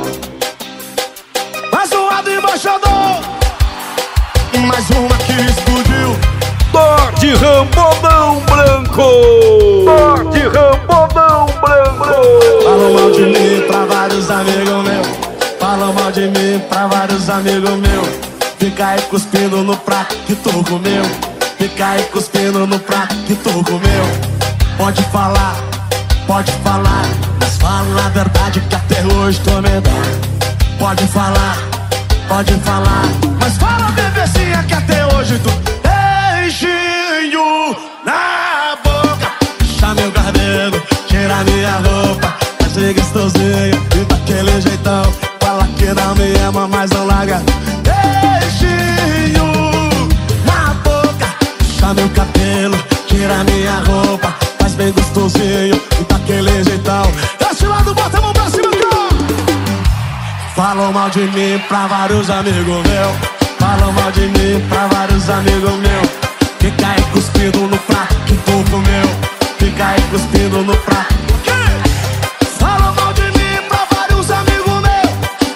Mais zoado embaixador. Mais uma que explodiu. Dodge Rambodão Branco. Dodge Rambodão Branco. Falam mal de mim pra vários amigos meus. Falam mal de mim pra vários amigos meus. Fica aí cuspindo no prato que tu comeu. Fica aí cuspindo no prato que tu comeu. Pode falar, mas fala a verdade que até hoje tu me dá. Pode falar, mas fala bebezinha que até hoje tu beijinho na boca. Puxa meu cabelo, tira minha roupa, faz ser gostosinho e daquele jeitão. Fala que não me ama, mas não larga. Beijinho na boca. Puxa meu cabelo, tira minha roupa, faz bem gostosinho e daquele jeitão. Desse lado, bota a mão pra cima, cara. Falam mal de mim pra vários amigos meus. Falam mal de mim pra vários amigos meus. Fica aí cuspindo no prato que tu comeu. Fica aí cuspindo no prato. Falam mal de mim pra vários amigos meus.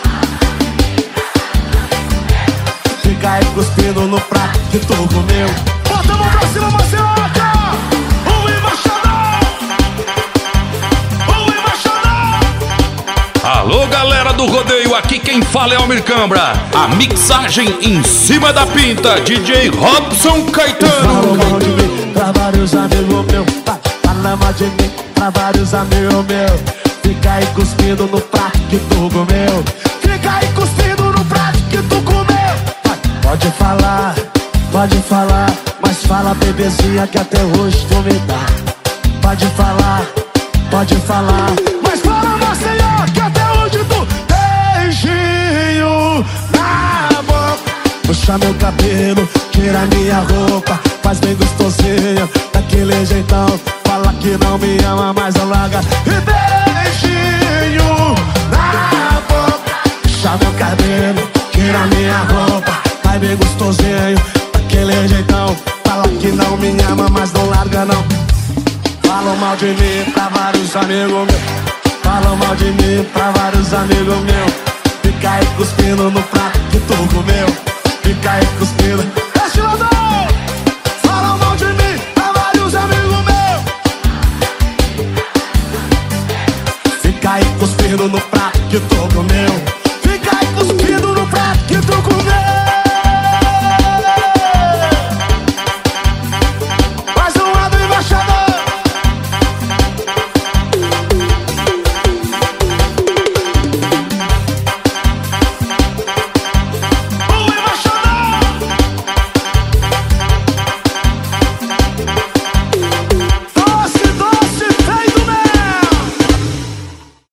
Fica aí cuspindo no prato que tu comeu. Bota a mão pra cima, Marcelo. Alô, galera do rodeio, aqui quem fala é Almir Cambra. A mixagem em cima da pinta, DJ Robson Caetano. Fala mal de mim pra vários amigos meus. Fala mal de mim pra vários amigos meus. Fica aí cuspindo no prato que tu comeu. Fica aí cuspindo no prato que tu comeu. Pode falar, mas fala bebezinha que até hoje tu me dá. Pode falar, mas fala Maceió que até hoje tu beijinho na boca. Puxa meu cabelo, tira minha roupa, faz bem gostosinho daquele jeitão. Fala que não me ama, mas não larga. E beijinho na boca. Puxa meu cabelo, tira minha roupa, faz bem gostosinho daquele jeitão. Fala que não me ama, mas não larga não. Falam mal de mim pra vários amigos meus. Falam mal de mim pra vários amigos meus. Fica aí cuspindo no prato que tu comeu. Fica aí cuspindo. Desce lado! Falam mal de mim pra vários amigos meus. Fica aí cuspindo no prato que tu comeu.